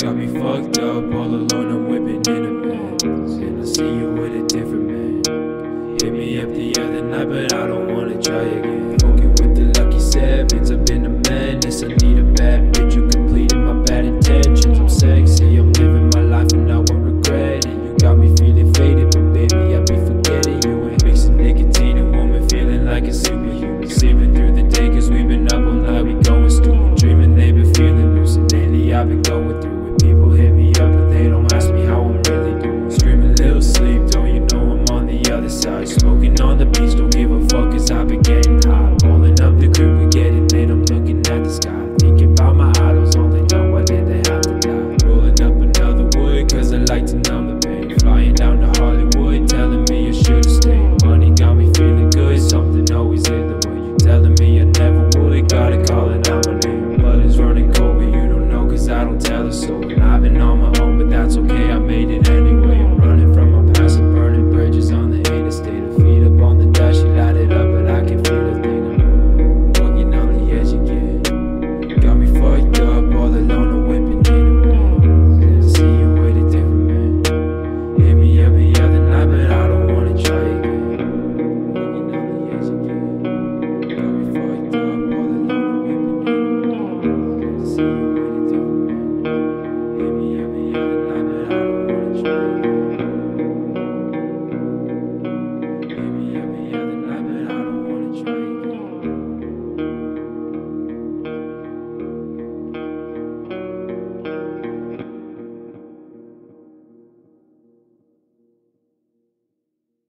got me fucked up, all alone, I'm whipping in a bed. And I see you with a different man. Hit me up the other night, but I don't wanna try again. Poking with the lucky sevens, I've been a menace. I need a bad bitch who completed my bad intentions. I'm sexy, I'm living my life and I won't regret it. You got me feeling faded, but baby, I be forgetting you. And mixing nicotine and woman, feeling like a superhuman. Sleeping through the day, cause we've been up all night, we going stupid. Dreaming they've been feeling lucid. Lately I've been going through it. People hit me up, but they don't ask me how I'm really doing. Screaming little sleep, don't you know I'm on the other side. Smoking on the beach, don't give a fuck, cause I've been getting high. Pulling up the crib, we getting late, I'm looking at the sky. Thinking about my idols, all they know, why did they have to die? Rolling up another wood, cause I like to numb the pain. Flying down to Hollywood, telling me I should've stayed. Money got me feeling good, something always in the way. You telling me I never would, gotta call it out my name. Blood is running cold, but you don't know, cause I don't tell her so. And I've been on my